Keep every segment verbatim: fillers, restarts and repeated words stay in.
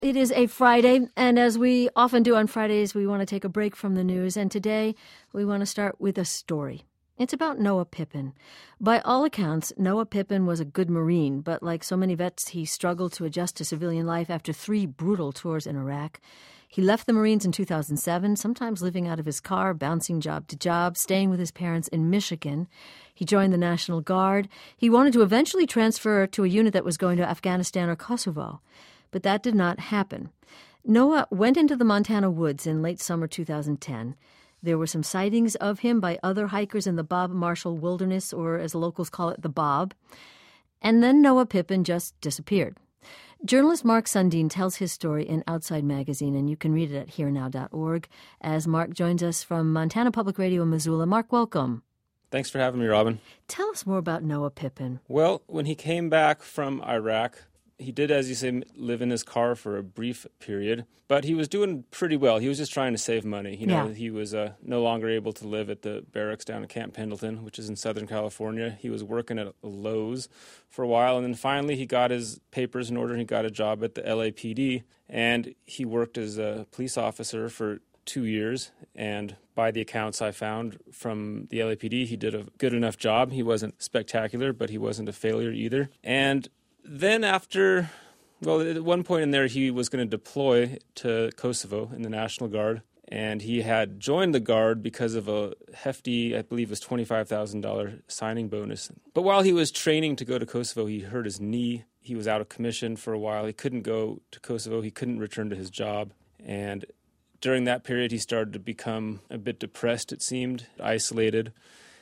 It is a Friday, and as we often do on Fridays, we want to take a break from the news. And today, we want to start with a story. It's about Noah Pippin. By all accounts, Noah Pippin was a good Marine, but like so many vets, he struggled to adjust to civilian life after three brutal tours in Iraq. He left the Marines in two thousand seven, sometimes living out of his car, bouncing job to job, staying with his parents in Michigan. He joined the National Guard. He wanted to eventually transfer to a unit that was going to Afghanistan or Kosovo. But that did not happen. Noah went into the Montana woods in late summer two thousand ten. There were some sightings of him by other hikers in the Bob Marshall Wilderness, or as locals call it, the Bob. And then Noah Pippin just disappeared. Journalist Mark Sundin tells his story in Outside Magazine, and you can read it at here now dot org. As Mark joins us from Montana Public Radio in Missoula. Mark, welcome. Thanks for having me, Robin. Tell us more about Noah Pippin. Well, when he came back from Iraq, he did, as you say, live in his car for a brief period, but he was doing pretty well. He was just trying to save money. You know, yeah. He was uh, no longer able to live at the barracks down at Camp Pendleton, which is in Southern California. He was working at Lowe's for a while, and then finally he got his papers in order. He got a job at the L A P D, and he worked as a police officer for two years, and by the accounts I found from the L A P D, he did a good enough job. He wasn't spectacular, but he wasn't a failure either. And then after, well, at one point in there, he was going to deploy to Kosovo in the National Guard, and he had joined the Guard because of a hefty, I believe it was twenty-five thousand dollars signing bonus. But while he was training to go to Kosovo, he hurt his knee. He was out of commission for a while. He couldn't go to Kosovo. He couldn't return to his job. And during that period, he started to become a bit depressed, it seemed, isolated.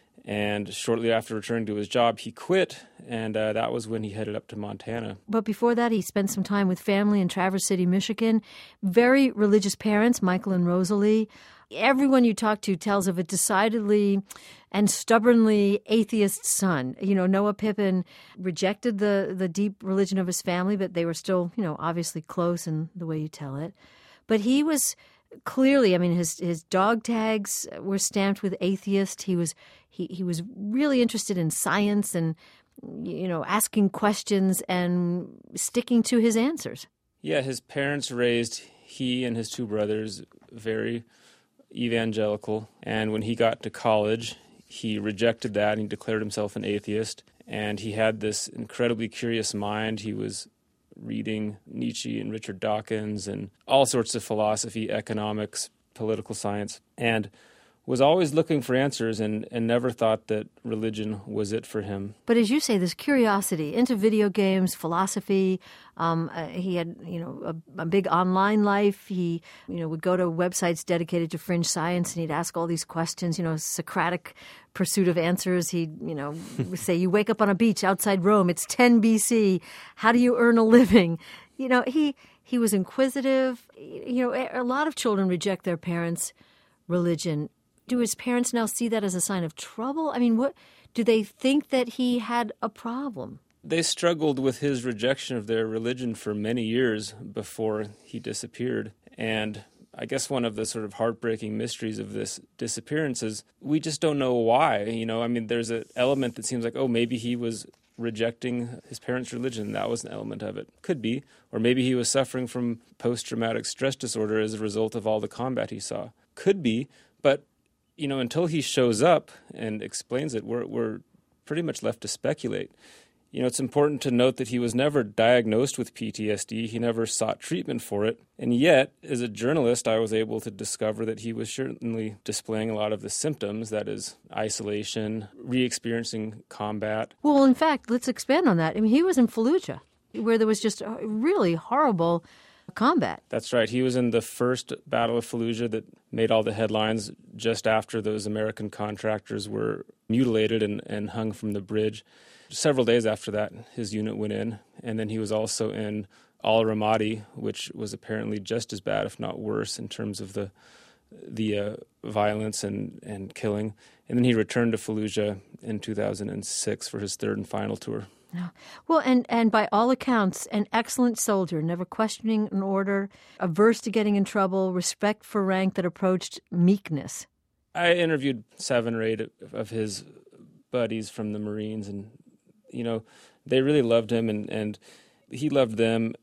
And shortly after returning to his job, he quit, and uh, that was when he headed up to Montana. But before that, he spent some time with family in Traverse City, Michigan. Very religious parents, Michael and Rosalie. Everyone you talk to tells of a decidedly and stubbornly atheist son. You know, Noah Pippin rejected the, the deep religion of his family, but they were still, you know, obviously close in the way you tell it. But he was clearly, I mean, his his dog tags were stamped with atheist. He was he he was really interested in science and, you know, asking questions and sticking to his answers. Yeah, his parents raised he and his two brothers very evangelical, and when he got to college, he rejected that and he declared himself an atheist. And he had this incredibly curious mind. He was reading Nietzsche and Richard Dawkins and all sorts of philosophy, economics, political science, and was always looking for answers and, and never thought that religion was it for him. But as you say, this curiosity into video games, philosophy, um, uh, he had, you know, a, a big online life. He, you know, would go to websites dedicated to fringe science and he'd ask all these questions, you know, Socratic pursuit of answers. He'd, you know, say, you wake up on a beach outside Rome, it's ten B C, how do you earn a living? You know, he, he was inquisitive. You know, a lot of children reject their parents' religion. Do his parents now see that as a sign of trouble? I mean, what do they think that he had a problem? They struggled with his rejection of their religion for many years before he disappeared. And I guess one of the sort of heartbreaking mysteries of this disappearance is we just don't know why. You know, I mean, there's an element that seems like, oh, maybe he was rejecting his parents' religion. That was an element of it. Could be. Or maybe he was suffering from post-traumatic stress disorder as a result of all the combat he saw. Could be. But you know, until he shows up and explains it, we're we're pretty much left to speculate. You know, it's important to note that he was never diagnosed with P T S D. He never sought treatment for it. And yet, as a journalist, I was able to discover that he was certainly displaying a lot of the symptoms, that is, isolation, re-experiencing combat. Well, in fact, let's expand on that. I mean, he was in Fallujah, where there was just a really horrible combat. That's right. He was in the first Battle of Fallujah that made all the headlines just after those American contractors were mutilated and, and hung from the bridge. Several days after that, his unit went in, and then he was also in Al-Ramadi, which was apparently just as bad, if not worse, in terms of the the uh, violence and, and killing. And then he returned to Fallujah in two thousand six for his third and final tour. Yeah. Well, and, and by all accounts, an excellent soldier, never questioning an order, averse to getting in trouble, respect for rank that approached meekness. I interviewed seven or eight of his buddies from the Marines, and, you know, they really loved him, and, and he loved them.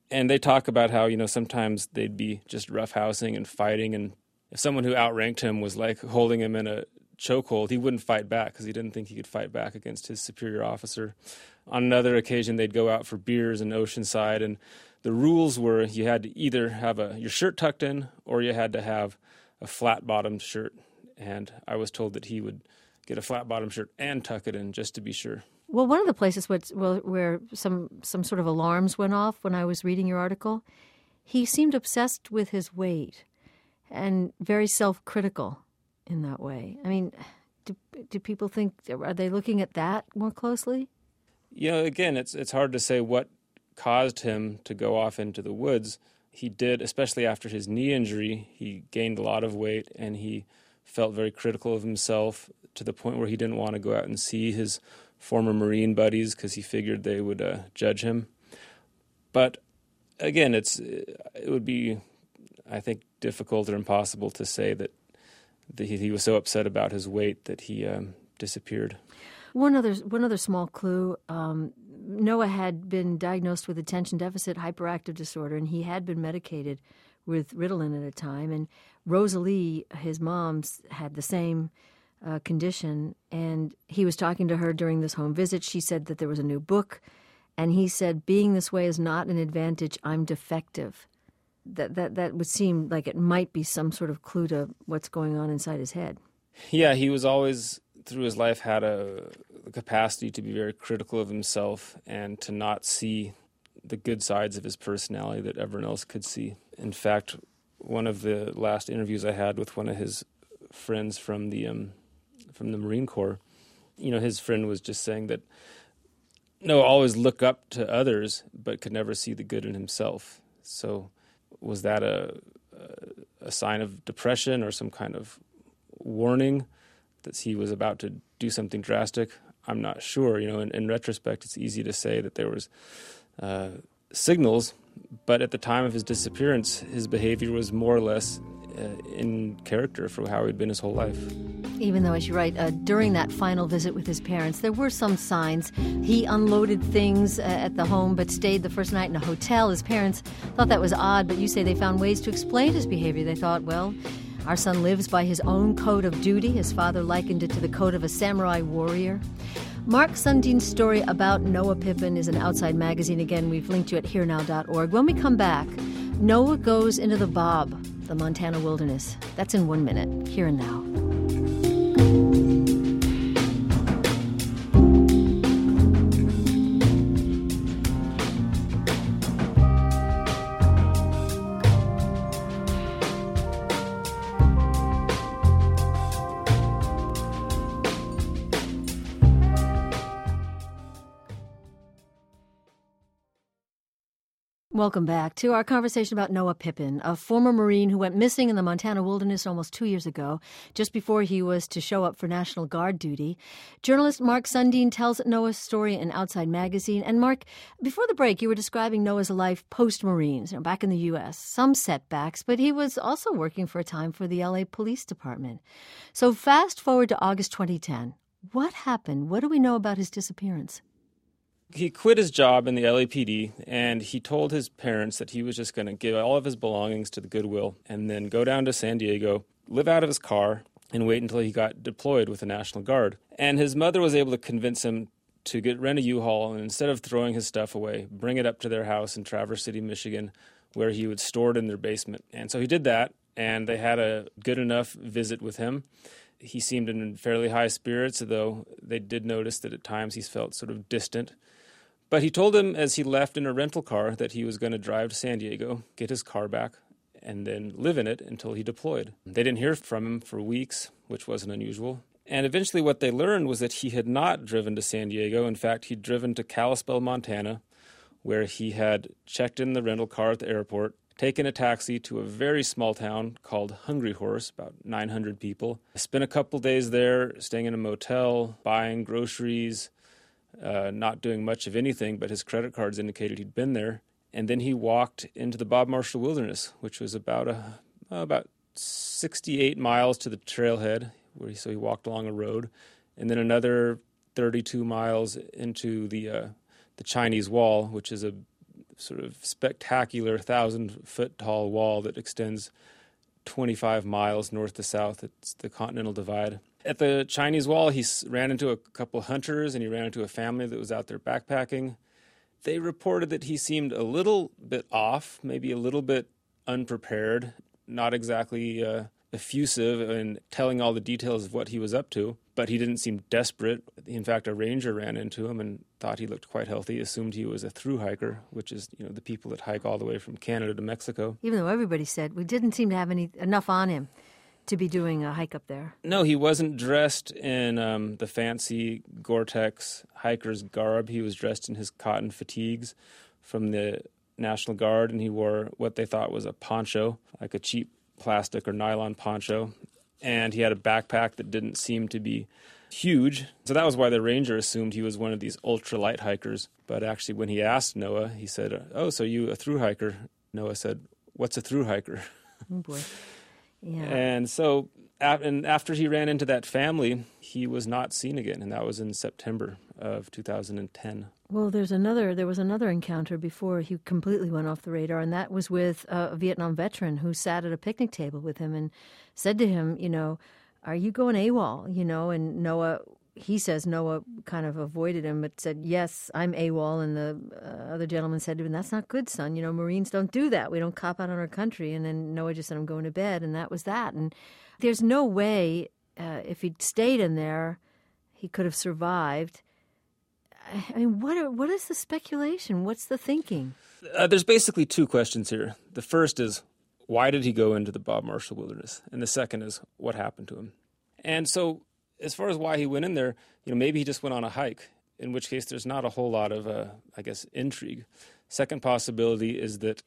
And they talk about how, you know, sometimes they'd be just roughhousing and fighting, and if someone who outranked him was like holding him in a chokehold, he wouldn't fight back because he didn't think he could fight back against his superior officer. On another occasion, they'd go out for beers in Oceanside, and the rules were you had to either have a your shirt tucked in or you had to have a flat-bottomed shirt. And I was told that he would get a flat-bottomed shirt and tuck it in just to be sure. Well, one of the places where, where some, some sort of alarms went off when I was reading your article, he seemed obsessed with his weight and very self-critical in that way. I mean, do, do people think, are they looking at that more closely? You know, again, it's it's hard to say what caused him to go off into the woods. He did, especially after his knee injury, he gained a lot of weight and he felt very critical of himself to the point where he didn't want to go out and see his former Marine buddies because he figured they would uh, judge him. But again, it's it would be, I think, difficult or impossible to say that, that he, he was so upset about his weight that he um, disappeared. One other one other small clue, um, Noah had been diagnosed with attention deficit hyperactive disorder, and he had been medicated with Ritalin at a time. And Rosalie, his mom, had the same uh, condition, and he was talking to her during this home visit. She said that there was a new book, and he said, being this way is not an advantage, I'm defective. That, that, that would seem like it might be some sort of clue to what's going on inside his head. Yeah, he was always, through his life, had a, a capacity to be very critical of himself and to not see the good sides of his personality that everyone else could see. In fact, one of the last interviews I had with one of his friends from the um, from the Marine Corps, you know, his friend was just saying that Noah always looked up to others but could never see the good in himself. So was that a, a sign of depression or some kind of warning that he was about to do something drastic? I'm not sure. You know, in, in retrospect, it's easy to say that there was uh, signals, but at the time of his disappearance, his behavior was more or less uh, in character for how he'd been his whole life. Even though, as you write, uh, during that final visit with his parents, there were some signs. He unloaded things uh, at the home but stayed the first night in a hotel. His parents thought that was odd, but you say they found ways to explain his behavior. They thought, well, our son lives by his own code of duty. His father likened it to the code of a samurai warrior. Mark Sundin's story about Noah Pippin is in Outside Magazine. Again, we've linked you at here now dot org. When we come back, Noah goes into the Bob, the Montana wilderness. That's in one minute, here and now. Welcome back to our conversation about Noah Pippin, a former Marine who went missing in the Montana wilderness almost two years ago, just before he was to show up for National Guard duty. Journalist Mark Sundin tells Noah's story in Outside Magazine. And Mark, before the break, you were describing Noah's life post-Marines, you know, back in the U S. Some setbacks, but he was also working for a time for the L A Police Department. So fast forward to August twenty ten. What happened? What do we know about his disappearance? He quit his job in the L A P D, and he told his parents that he was just going to give all of his belongings to the Goodwill and then go down to San Diego, live out of his car, and wait until he got deployed with the National Guard. And his mother was able to convince him to get rent a U-Haul, and instead of throwing his stuff away, bring it up to their house in Traverse City, Michigan, where he would store it in their basement. And so he did that, and they had a good enough visit with him. He seemed in fairly high spirits, though they did notice that at times he felt sort of distant. But he told him as he left in a rental car that he was going to drive to San Diego, get his car back, and then live in it until he deployed. They didn't hear from him for weeks, which wasn't unusual. And eventually what they learned was that he had not driven to San Diego. In fact, he'd driven to Kalispell, Montana, where he had checked in the rental car at the airport, taken a taxi to a very small town called Hungry Horse, about nine hundred people. Spent a couple days there, staying in a motel, buying groceries, Uh, not doing much of anything, but his credit cards indicated he'd been there. And then he walked into the Bob Marshall Wilderness, which was about a uh, about sixty-eight miles to the trailhead, where he, so he walked along a road, and then another thirty-two miles into the uh, the Chinese Wall, which is a sort of spectacular thousand-foot-tall wall that extends twenty-five miles north to south. It's the Continental Divide. At the Chinese Wall, he ran into a couple hunters, and he ran into a family that was out there backpacking. They reported that he seemed a little bit off, maybe a little bit unprepared, not exactly uh, effusive in telling all the details of what he was up to, but he didn't seem desperate. In fact, a ranger ran into him and thought he looked quite healthy, assumed he was a through hiker, which is, you know, the people that hike all the way from Canada to Mexico. Even though everybody said we didn't seem to have any enough on him to be doing a hike up there. No, he wasn't dressed in um, the fancy Gore-Tex hiker's garb. He was dressed in his cotton fatigues from the National Guard, and he wore what they thought was a poncho, like a cheap plastic or nylon poncho. And he had a backpack that didn't seem to be huge. So that was why the ranger assumed he was one of these ultralight hikers. But actually, when he asked Noah, he said, "Oh, so you a through hiker?" Noah said, "What's a through hiker?" Oh, boy. Yeah. And so and after he ran into that family, he was not seen again, and that was in September of two thousand ten. Well, there's another. There was another encounter before he completely went off the radar, and that was with a Vietnam veteran who sat at a picnic table with him and said to him, you know, "Are you going AWOL?" You know, and Noah, he says Noah kind of avoided him, but said, "Yes, I'm AWOL." And the uh, other gentleman said to him, "That's not good, son. You know, Marines don't do that. We don't cop out on our country." And then Noah just said, "I'm going to bed," and that was that. And there's no way, uh, if he'd stayed in there, he could have survived. I mean, what are, what is the speculation? What's the thinking? Uh, there's basically two questions here. The first is, why did he go into the Bob Marshall Wilderness? And the second is, what happened to him? And so as far as why he went in there, you know, maybe he just went on a hike, in which case there's not a whole lot of, uh, I guess, intrigue. Second possibility is that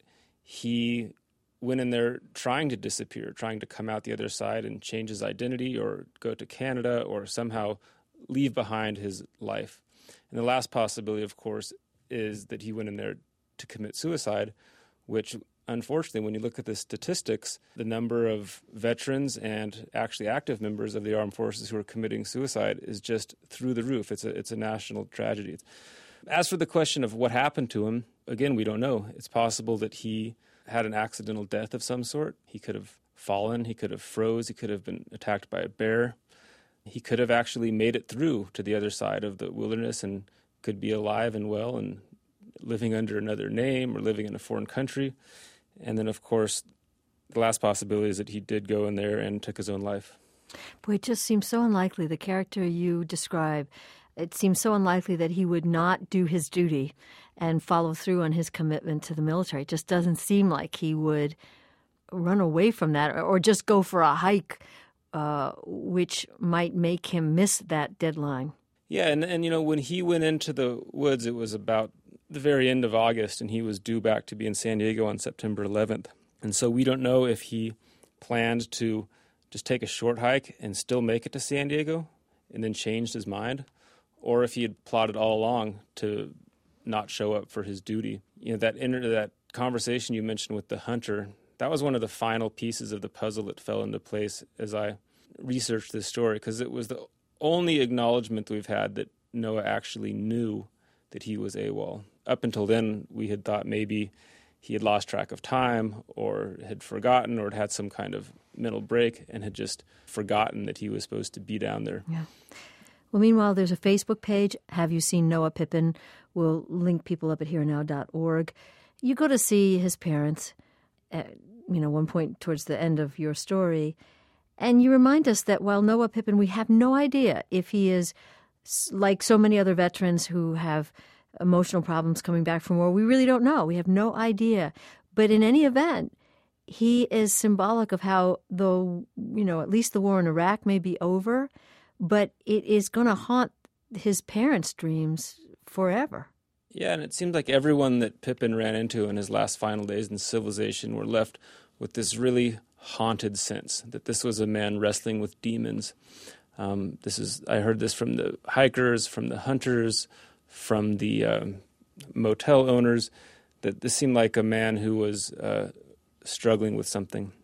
he went in there trying to disappear, trying to come out the other side and change his identity or go to Canada or somehow leave behind his life. And the last possibility, of course, is that he went in there to commit suicide, which, unfortunately, when you look at the statistics, the number of veterans and actually active members of the armed forces who are committing suicide is just through the roof. It's a, it's a national tragedy. As for the question of what happened to him, again, we don't know. It's possible that he had an accidental death of some sort. He could have fallen. He could have froze. He could have been attacked by a bear. He could have actually made it through to the other side of the wilderness and could be alive and well and living under another name or living in a foreign country. And then, of course, the last possibility is that he did go in there and took his own life. Boy, it just seems so unlikely. The character you describe, it seems so unlikely that he would not do his duty and follow through on his commitment to the military. It just doesn't seem like he would run away from that or just go for a hike, uh, which might make him miss that deadline. Yeah, and, and, you know, when he went into the woods, it was about the very end of August, and he was due back to be in San Diego on September eleventh. And so we don't know if he planned to just take a short hike and still make it to San Diego and then changed his mind, or if he had plotted all along to not show up for his duty. You know, that inter- that conversation you mentioned with the hunter, that was one of the final pieces of the puzzle that fell into place as I researched this story, because it was the only acknowledgement that we've had that Noah actually knew that he was AWOL. Up until then, we had thought maybe he had lost track of time or had forgotten or had had some kind of mental break and had just forgotten that he was supposed to be down there. Yeah. Well, meanwhile, there's a Facebook page, Have You Seen Noah Pippin? We'll link people up at here now dot org. You go to see his parents at, you know, one point towards the end of your story, and you remind us that while Noah Pippin, we have no idea if he is like so many other veterans who have emotional problems coming back from war. We really don't know. We have no idea. But in any event, he is symbolic of how, though, you know, at least the war in Iraq may be over, but it is going to haunt his parents' dreams forever. Yeah, and it seemed like everyone that Pippin ran into in his last final days in civilization were left with this really haunted sense that this was a man wrestling with demons. Um, this is I heard this from the hikers, from the hunters, from the um, motel owners, that this seemed like a man who was uh, struggling with something.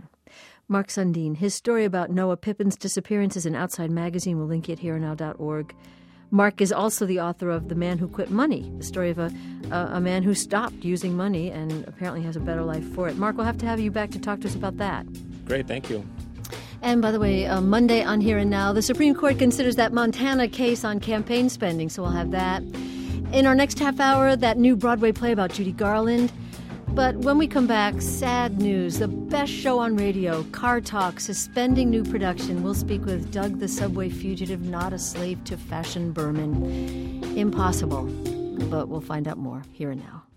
Mark Sundin, his story about Noah Pippin's disappearance is in Outside Magazine. We'll link it here now dot org. Mark is also the author of The Man Who Quit Money, the story of a, a, a man who stopped using money and apparently has a better life for it. Mark, we'll have to have you back to talk to us about that. Great, thank you. And by the way, uh, Monday on Here and Now, the Supreme Court considers that Montana case on campaign spending, so we'll have that. In our next half hour, that new Broadway play about Judy Garland. But when we come back, sad news. The best show on radio, Car Talk, suspending new production. We'll speak with Doug the Subway Fugitive, not a slave to fashion Berman. Impossible, but we'll find out more here and now.